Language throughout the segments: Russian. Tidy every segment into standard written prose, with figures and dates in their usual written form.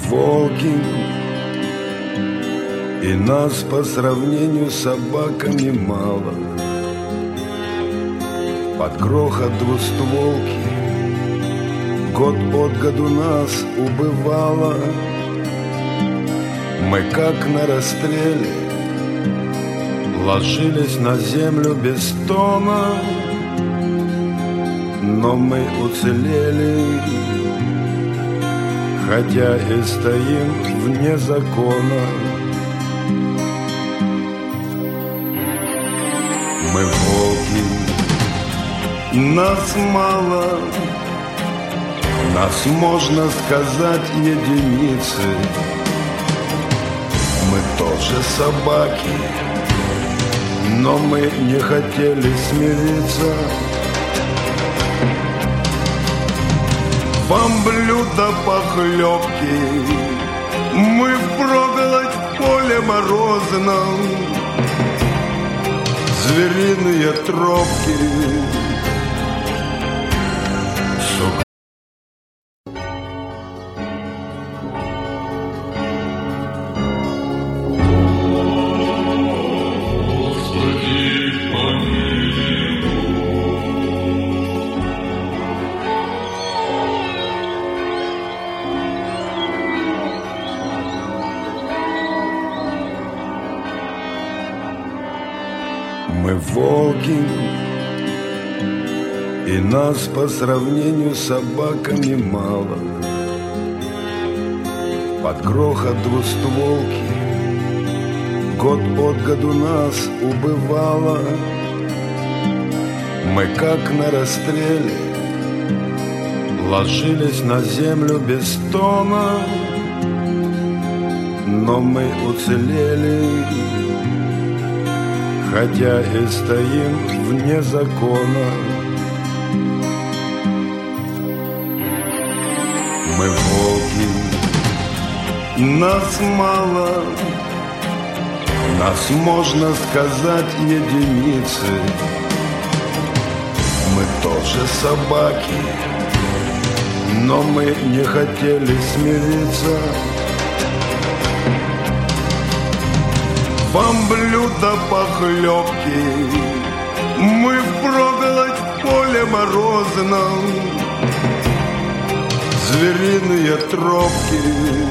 волки, и нас по сравнению с собаками мало. Под грохот двустволки год от году нас убывало. Мы как на расстреле ложились на землю без стона, но мы уцелели, хотя и стоим вне закона. Мы волки, нас мало, нас, можно сказать, единицы. Мы тоже собаки, но мы не хотели смириться. Вам блюдо похлебки, мы впроголодь в поле морозном. Звериные тропки, мы волки, и нас по сравнению с собаками мало. Под грохот двустволки год от году нас убывало. Мы как на расстреле ложились на землю без стона, но мы уцелели, хотя и стоим вне закона. Мы волки, нас мало, нас, можно сказать, единицы. Мы тоже собаки, но мы не хотели смириться. Вам блюдо похлебки, мы впроголодь в поле морозном. Звериные тропки,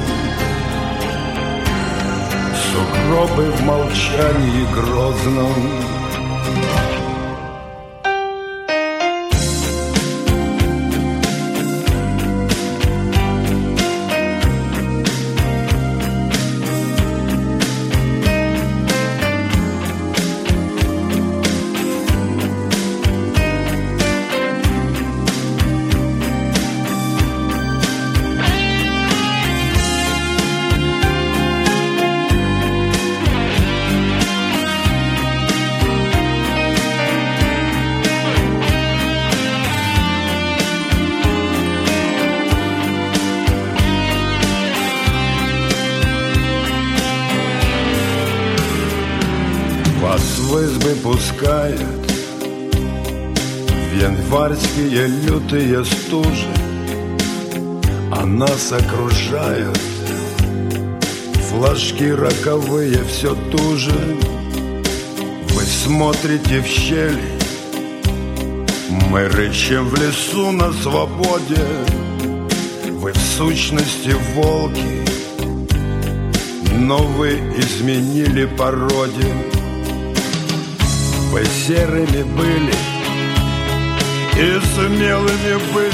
сугробы в молчании грозном. Вас в избы пускают в январские лютые стужи, а нас окружают флажки роковые все туже. Вы смотрите в щели, мы рычим в лесу на свободе. Вы в сущности волки, но вы изменили породе. Вы серыми были и смелыми были.